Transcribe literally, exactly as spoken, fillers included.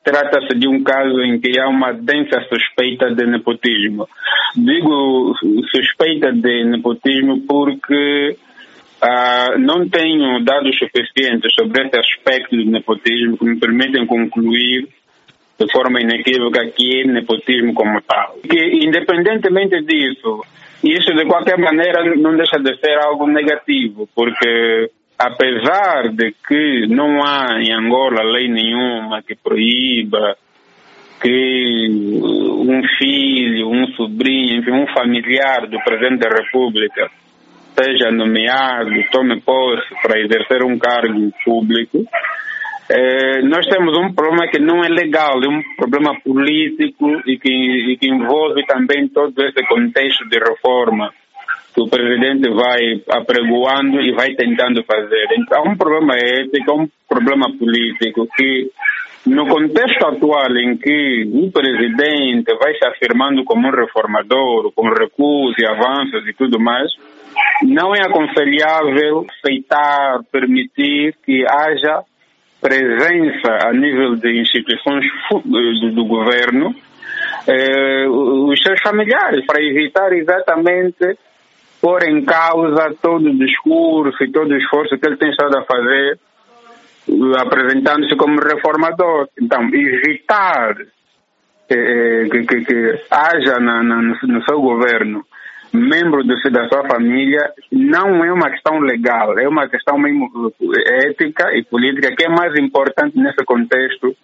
trata-se de um caso em que há uma densa suspeita de nepotismo. Digo suspeita de nepotismo porque uh, não tenho dados suficientes sobre esse aspecto do nepotismo que me permitem concluir de forma inequívoca que é nepotismo como tal. Que, independentemente disso, isso de qualquer maneira não deixa de ser algo negativo, porque apesar de que não há em Angola lei nenhuma que proíba que um filho, um sobrinho, enfim, um familiar do Presidente da República seja nomeado, tome posse para exercer um cargo público, eh, nós temos um problema que não é legal, é um problema político e que, e que envolve também todo esse contexto de reforma que o presidente vai apregoando e vai tentando fazer. Então, é um problema ético, é um problema político que, no contexto atual em que o presidente vai se afirmando como um reformador, com recursos e avanços e tudo mais, não é aconselhável aceitar, permitir que haja presença a nível de instituições do, do governo, eh, os seus familiares, para evitar exatamente pôr em causa todo o discurso e todo o esforço que ele tem estado a fazer, apresentando-se como reformador. Então, evitar eh, que, que, que haja na, na, no seu governo membro do, da sua família não é uma questão legal, é uma questão mesmo ética e política que é mais importante nesse contexto